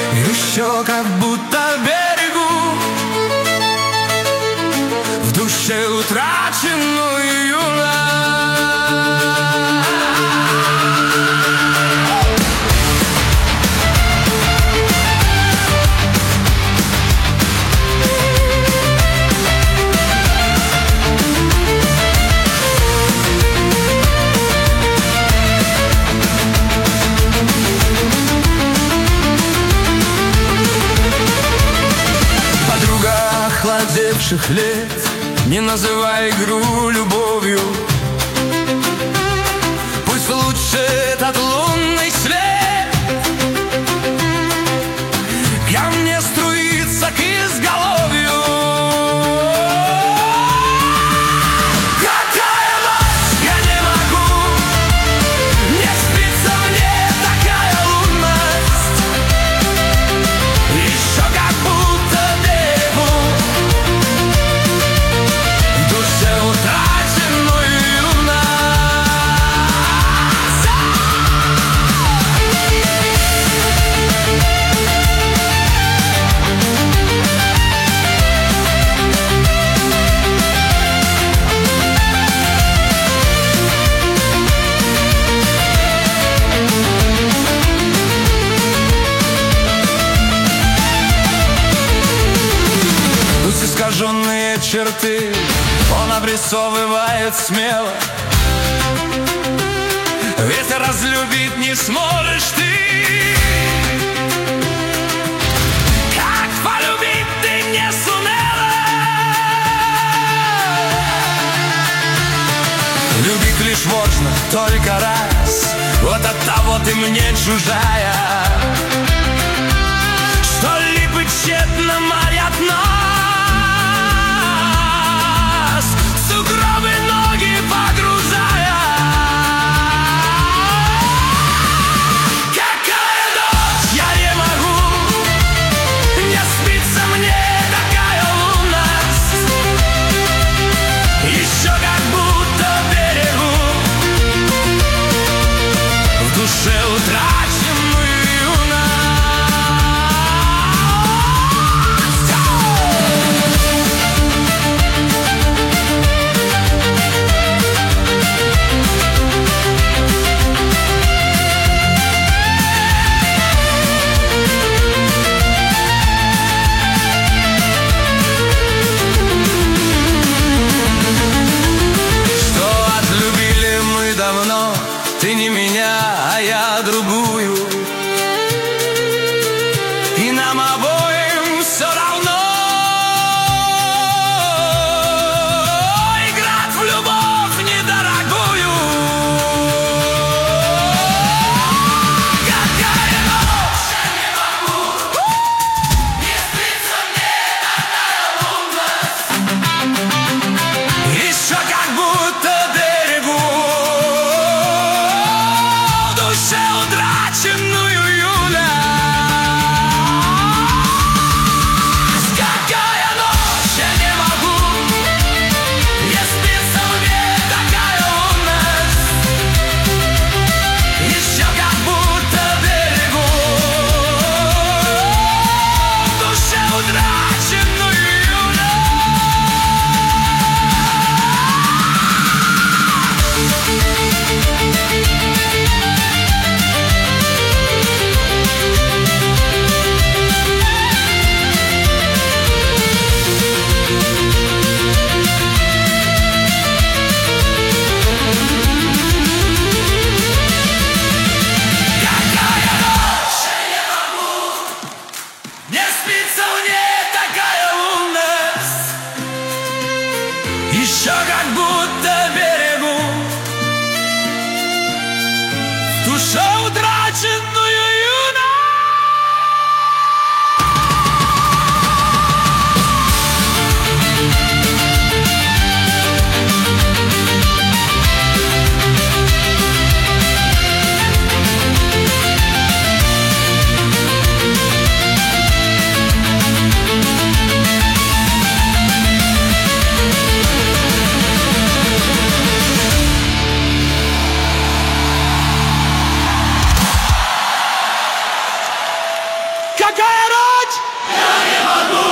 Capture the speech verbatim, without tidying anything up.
еще как будто берегу в душе утраченную юность. Охладевших лет, не называй игру любовью. Пусть лучше этот лунный свет ко мне струится к изголовью. Какая ночь, я не могу, не спится мне такая лунность. Еще как будто берегу утраченную юность. Пусть искаженные черты он обрисовывает смело, ведь разлюбить не сможешь ты. Как полюбить ты не сумела? Любить лишь можно только раз, вот от того ты мне чужая, что липы тщетно морят нас, сугробы ноги погружая. Какая ночь, я не могу, не спится мне такая лунность. Еще как будто берегу в душе утраченную юность. Какая ночь! Я не могу!